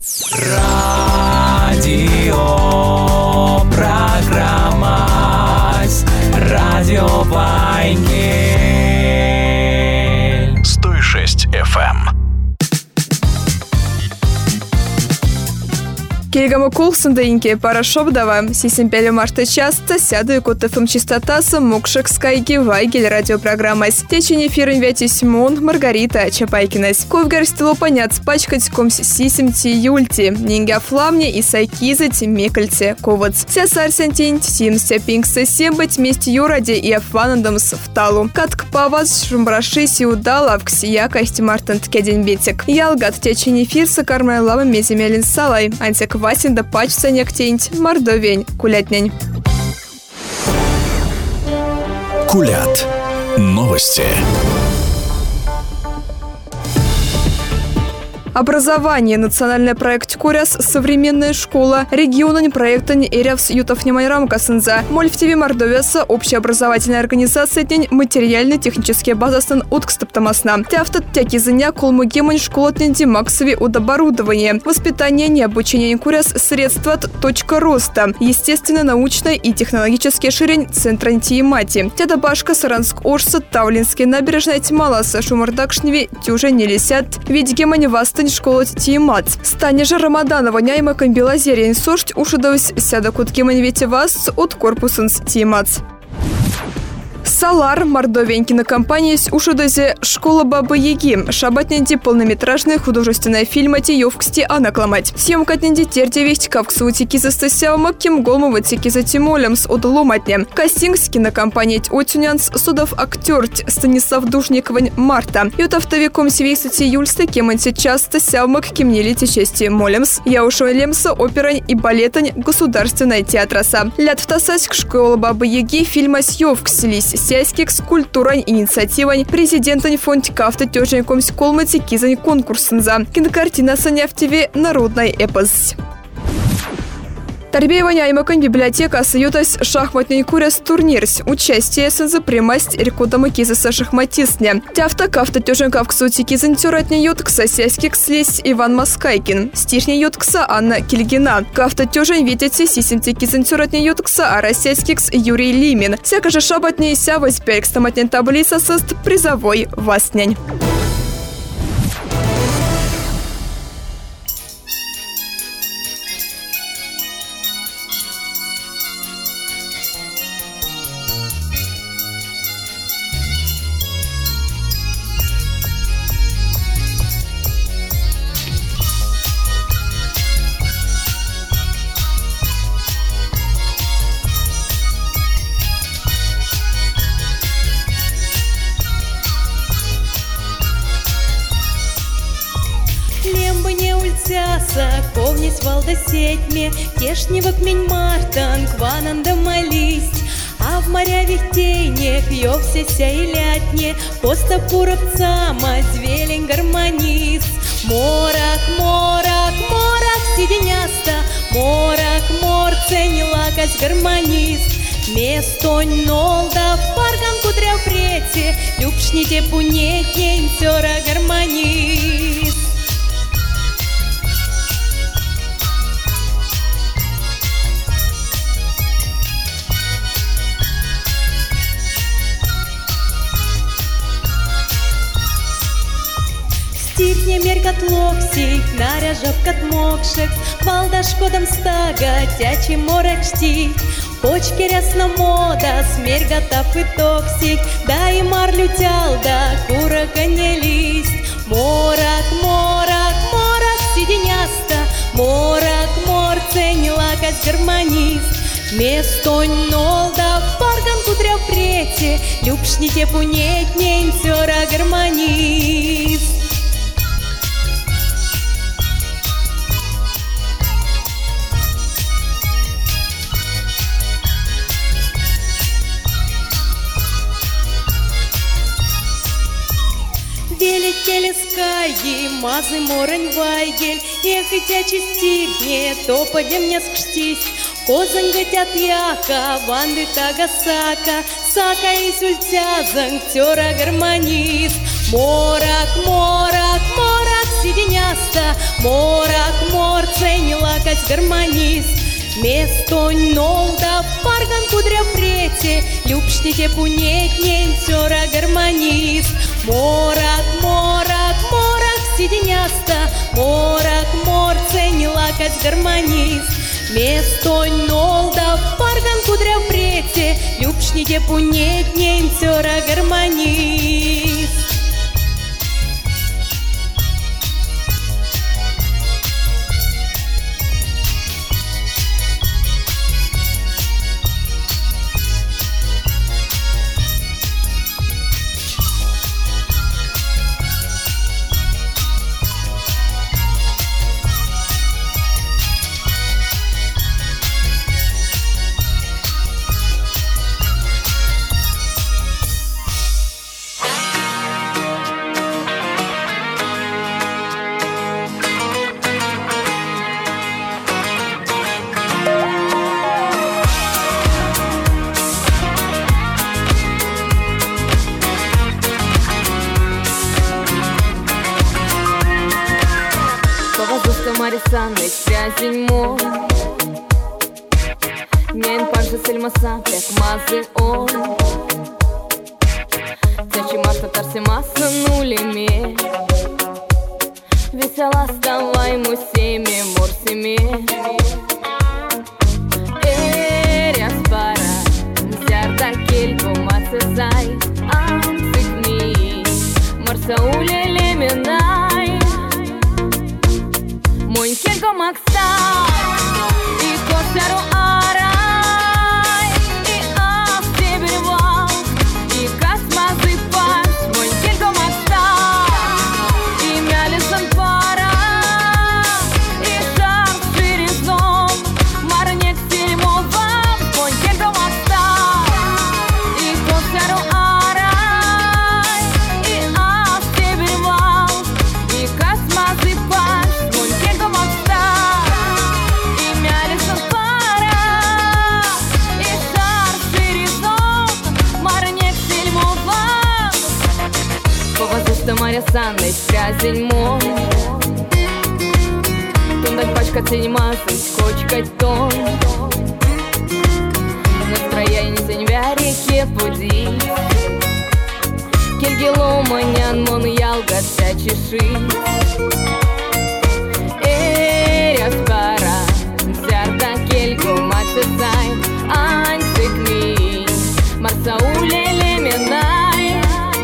Радио программа Радио Вайнгель 106 FM. Кельгаму кулсындайынке парашобдава, сисемпелі марта часто сяду кутыфым чистотасы мукшек скайги Вайгель радиопрограммась. Течень эфирын вятись мун Маргарита Чапайкинась. Ковгар стилу понять пачкать комс сисемти юльти, нинга фламне и сайкизать мекальте ковац. Ся сарсентинь симся пингса сембать месть юради и афанандамс в талу. Катк паваз шумбраши сиудала в ксия кости мартант кеденбетик. Ялгат течень эфир сакармай лава меземелин салай. Антик Васин да пачца нектенить, мордовень, кулятнень. Кулят. Новости. Образование. Национальный проект Куряс. Современная школа. Регионный проект Эрявс Ютов Немайрамка Сынза. Мольфтиви Мордовиаса. Общеобразовательная организация день. Материально-технические базастан Уткстаптамасна. Тяфтат тякизыня колмугемань школотненди Максови удоборудование. Воспитание не обучение Куряс. Средства точка роста. Естественно, научная и технологический ширень центра Антиемати. Тядабашка Саранск Орса. Тавлинский набережная Тималаса. Шумардакшневи. Тюже не лисят. Видгемань Вастань школа Тиемат. Станежа Рамаданова няйма комбилазерин сошт ушидовсь сяда куткемань вети вас от корпусенс Тиемат. Салар, мордовенькина компания с ушидозе «Школа Бабы-Яги». Шабатненди полнометражный художественный фильм «Тиевксти анакламать». Съемка тненди тердевесть кавксутики за стасяумаким голмоватики за тимолем с одломатня. Кастинг с кинокомпанией «Отюнянс» судов актёрть Станислав Душниковань Марта. Ютавтовиком свейсути юльста кеманти часто сяумак кемнелите чести молемс. Яушо лемса оперань и балетань государственная театраса. Лят втасась к «Школа Бабы-Яги» фильма «Съевкселись». Сяйских скульптурань инициативань президентань фонд кафта тёженьком с колмати кизань конкурсынза. Кинокартина саняфтиве народный эпос. Тарбеева няймакань библиотека соютась шахматный куряс турнирс. Участие сынза примасть рекудама кизаса шахматистня. Тяфта кафта тёженкав ксути кизань тёратня юткса сяйских слезь Иван Маскайкин. Стишня юткса Анна Кильгина. Кафта тёжень видите сисимти кизань тёратня юткса ара сяйских Юрий Лимин. Всяко же шабатня и ся возьперк стаматня таблица сост призовой вастнянь. Ковнись валда сетьме, кешневок мень мартан, квананда молись. А в морявих тенях ёвсеся и лятне, коста пуровца, звелень гармонист. Морак, морак, морак, сиденяста, морак, морцень, лакась гармонист. Местонь нолда, парган кудря прете, любшните пунетнень, сёра гармонист. Стихне меркат локсик, наряжав кат мокшек, валда шкодам стага, тячи морек штик. Почки рясна мода, смергата и токсик, да и марлю тялда, курака не лист. Морак, морак, морак, сиденяста, морак, морцень, лакась гармонист. Местонь нолда, парган кудря прете, любшните пунетнень, сёра гармонист. Великели скаги, мазы морень вайгель, эх, и тячи стигне, то подем не скштись. Козан гатят яка, ванды тагасака, сака и сультязан, тёра гармонист. Морак, морак, морак, сиденяста, морак, мор лакать гармонист. Местонь нолда парган кудря прете, любшните пунетнен сёра гармонист. Морак, морак, морак сиденяста, морак, морцень лакать гармонист. Местонь нолда парган кудря прете, любшните пунетнен сёра гармонист. Марисанный связень мой, Нен панжа сельмаса, как мазы он. Тячи марта тарсимаса нулими, Весела ставай мусими мурсими. Эряс пара, зярда кельку мацезай, Антыкни, марса улеле минай. Мой келько макста, и косяру арай, и автебервал, и космазы паш. Мой келько макста, и мялисан пара, и шар ширизом, марнек сельмовам. Мой келько макста, и косяру арай, и автебервал, и космазы паш. Маря санный связень мой, Тундать пачка цинемазы, скочкать тон. Настроение зеньвя реке пуди, Кельгело манян мон ялга вся чеши. Эряс пара, зярда кельку мацезай, Антыкми, марса улеле минай.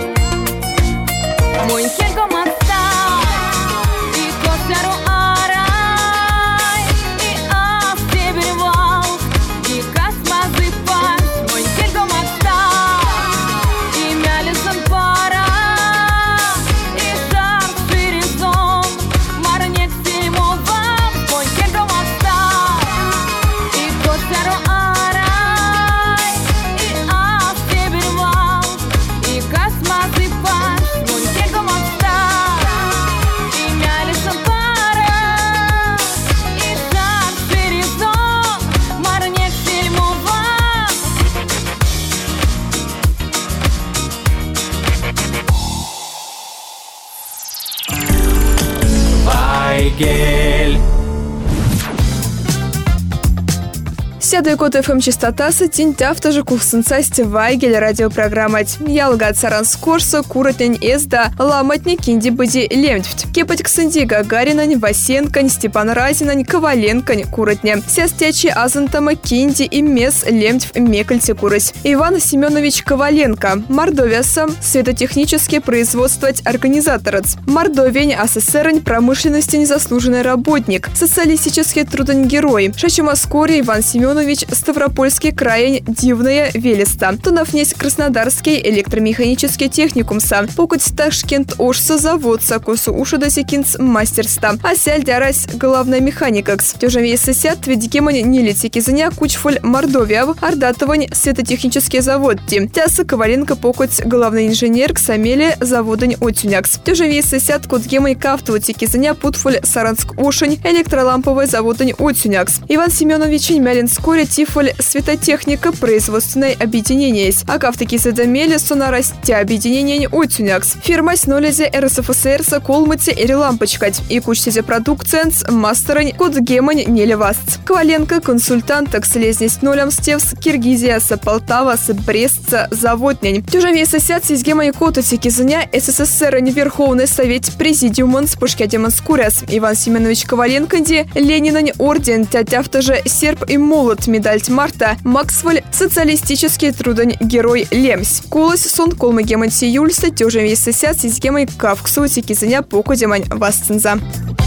Мой келько макста, и косяру арай, и автебервал, и космазы паш. Мой келько макста, и мялисан пара, и шар ширизом, марнек сельмовам. Мой келько макста, и косяру арай, и автебервал, и космазы паш. Вайгель. Сядай код ФМ частота сатин тяфтажа кухсынцасти Вайгель радиопрограммать. Ялгат Саранскорса, Куратнень Эзда, Ламатни Кинди Быди Лемтьфт. Кепать Ксанди Гагаринань, Васенкань, Степан Разинань, Коваленкань, Куратня. Сястячи Азантама Кинди и Мес Лемтьф Мекальте Курась. Иван Семенович Коваленко. Мордовиаса. Светотехнический производствовать организаторец. Мордовень АССР промышленности незаслуженный работник. Социалистический трудень герой. Шачимаскоре Иван Семенович Ставропольский краень Дивная Велеста. Тунафнесь Краснодарский электромеханический техникумса. Покуть Ташкент Ошса заводса косу ушадасикинц мастерста. Асяль дярась главная механикакс. Тёжем весесят ведикемань нелитики заня кучфоль Мордовиав Ардатовань светотехнический заводти. Тяса Коваленко покуть главный инженер Ксамели заводань Отюнякс. Тёжем весесят кутгемань кафтоватики заня путфоль Саранск Ошень электроламповый заводань Отюнякс. Иван Семенович Мялинск вскоре тифоль светотехника производственной объединение. А кавтаки задамели сонарасти объединение Отюнякс. Фирма снолезе РСФСР со колмыте или лампочкать. И кучтезе продукциянс мастерань код гемань нелеваст. Коваленко консультант слезнесть нолям стевс Киргизия с Полтава с Брестца заводнень. Тюжаве ассоциации с гемань кототики заня СССР Верховный совет президиумон с Пушкядемонскуряс. Иван Семенович Коваленко Ленинань орден тятявта же серп и молот медаль марта Максвель социалистический трудань герой Лемс. Колос сон колмы гемань сиюльста тюжаве ассоциации с гемань кавксутики заня покудемань васценза.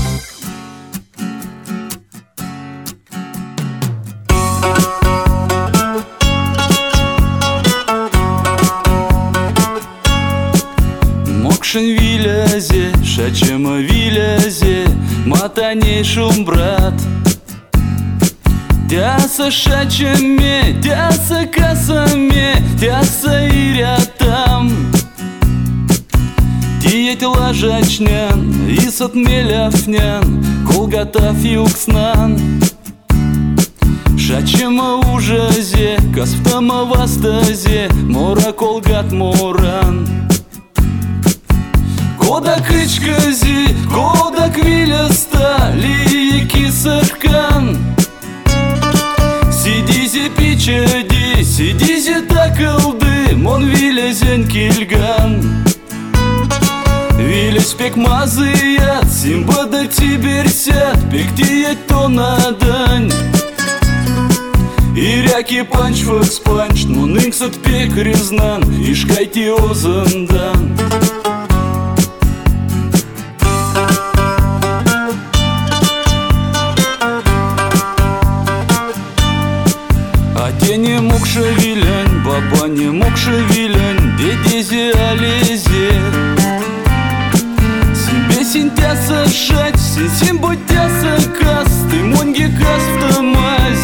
Мокшин вилязе, шачема вилязе, матаней шум брат. Тяса шачеме, тяса касаме, тяса ирятам. Тиеть лажачнян, исот меляфнян, колгатав юкснан. Шачема ужазе, касфтама вастазе, мора колгат моран. Кода кычкази, кода квиляста, лики сыркан. Сидизи пичади, сидизи такылды, мон вилязен кильган. Вилясь пек мазыят, симбада тиберсят, пек тиет то надань. Иряки панч факс панч, мон инксат пек резнан, ишкайти озандан. Не мог шевелянь, баба не мог шевелянь, дедези алезе. Себе синтяса шать, синсим будяса кас, ты монги кас в тамазь.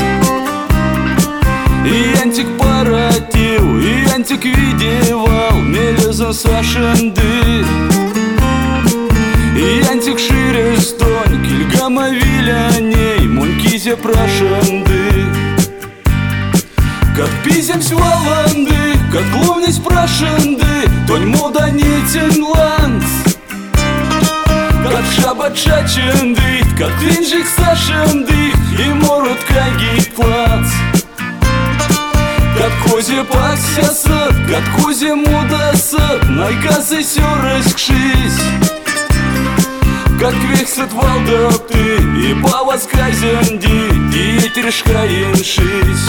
И антик паратил, и антик видевал, мелеза сашенды. И антик шире стонь, кильгама виляней, монкизе прошенды. Как пиземсь валанды, как ловнись прошенды, тонь мода нетен ланс. Как шабат шаченды, как клинжик сашенды, и морот кагит плац. Как козе паксясат, как козе мудасат, найказы сёрыскшись. Как вексат валдапты, и павасказянди, диетершкаеншись.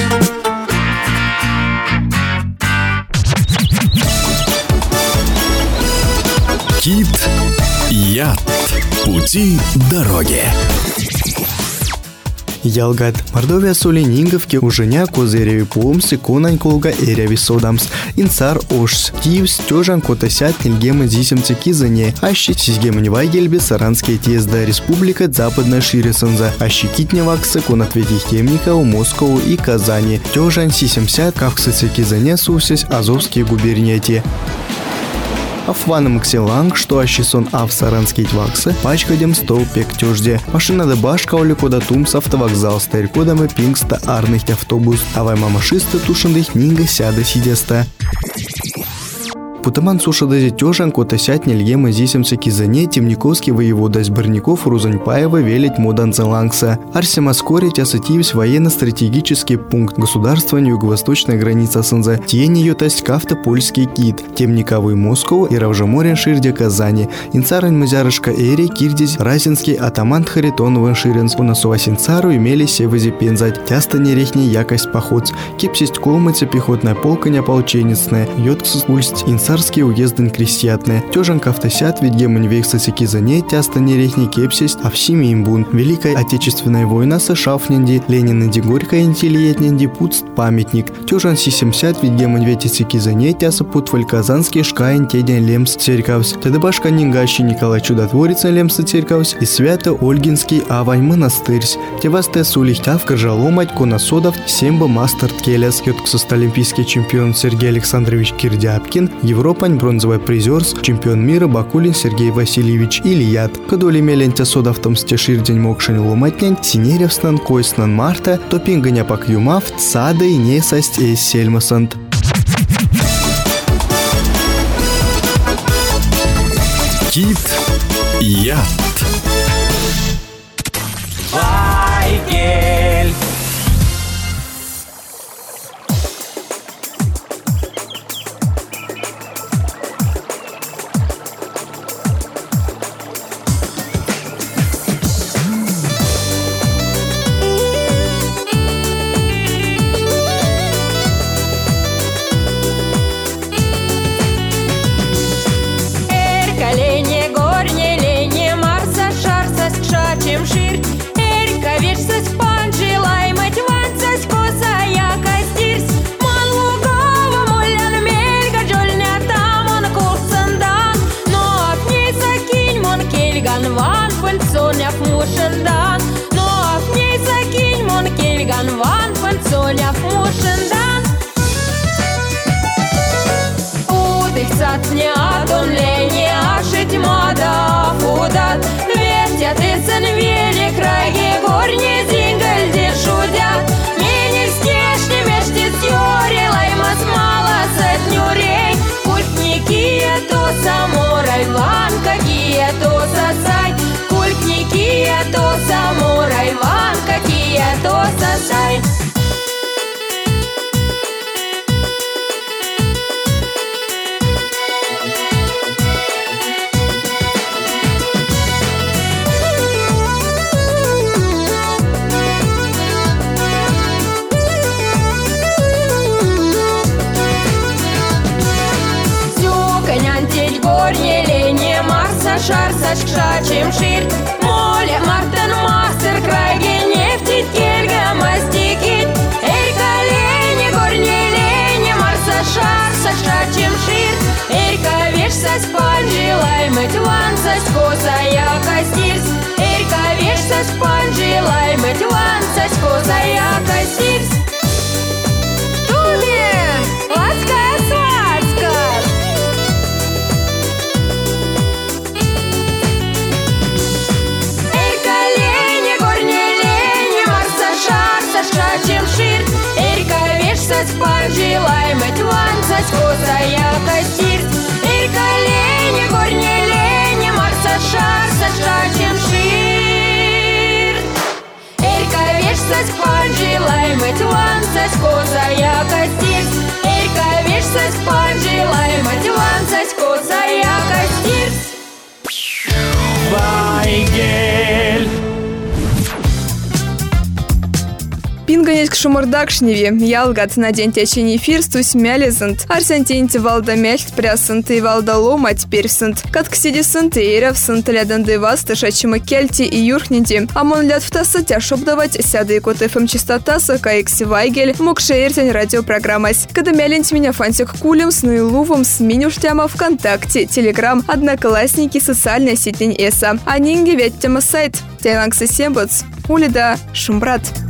Кит-яд. Пути дороги. Ялгат. Мордовия Соленинговки уженя козыреві помсы конань колга эряви содамс. Инцар ошс. Киевс тёжан котасят нельгемы зисемцы кизане. Ащи сизгемы вайгельбе Саранская тезда республика западная ширесанза. Ащи китневаксы конответих темника у Москву и Казани. Тёжан сисемсят кавксыцы кизане сусясь Азовские губернияти. Афваным кселанг, что ащисон ав саранские тваксы, пачкадем столпек тёжде. Машина да башка оликода тумс автовокзал старикодам и пингста арных автобус. Авай мамашисты тушандых нинга сяда сидеста. Путаман сушадази тёжан котасят нельгемы зисемцы кизане темниковский воевода Сборников Рузаньпаева велить модан залангса. Арсема скоре тясативсь военно-стратегический пункт государства юго-восточная граница Санза. Тени ютасть кафта польский кит. Темниковый Москву и Равжаморен ширде Казани. Инцарань мазярышка эри кирдись Разинский атаман Харитон Ванширенс. У нас Инцару имели севази пензать. Тяста нерехни якость поход. Кипсесть колмыца пехотная полканя ополченецная. Йотксус ульсть инцар уезден крестьятны. Тёжан кавтасят, ведь гемань вексаси кизане, тяста нерехни кепсисть, а всеми имбун. Великая Отечественная война США фненди, Ленинанди горькая интеллиетненди путст памятник. Тёжан сисемсят, ведь гемань ветиси кизане, тяса путваль казанский шкаин теден лемс церковс. Тедебашка нингащи Николай Чудотворица лемса церковс и свято Ольгинский авань монастырсь. Тевасте сулихтав кажаломать коносодов семба мастер келес. Йотксост олимпийский чемпион Сергей Александрович Кирдяпкин, Европа Европань бронзовый призер, чемпион мира Бакулин Сергей Васильевич Ильят. Кадоли меленте содавтом стешир день мокшин ломатнян, синеревстан койснан марта, топингоня пак юмав, цада и не састь эйс сельмасант. Кит Яд. Вайгель. Шар сашкшачим шир, моля мартын мастер крайге нефтит кельга мастикит. Эй колени горне лени марса шар сашкшачим шир, эй ковеш саспан желай мыть ван саськоса я костирс. Эй ковеш саспан желай мыть ван саськоса я костирс. Желай мыть ван саськоса я костирс. Эй колени горне лени марса шар сашачим шир. Эй ковеш саспан желай мыть ван саськоса я костирс. Эй ковеш саспан желай мыть ван саськоса я костирс. Вайгель. Пинганец к Шумардакшневе, ялгат на день течения фирстусь мялизант, арсентинти валда мельт прясант и валда ломать персант, кат ксидисант и эревсант ляден девас тышачима кельти и юрхнинти, амон ляд втаса тяшоб давать сяда и кот ФМ чистотаса каекси вайгель, мог шеиртень радиопрограммась, когда мялинт меня фантик кулем с наилувом с минюштяма ВКонтакте, Телеграм, одноклассники, социальная сеть эса, а нинги ведь тема сайт, тайлангса сембац, улида Шумбрат.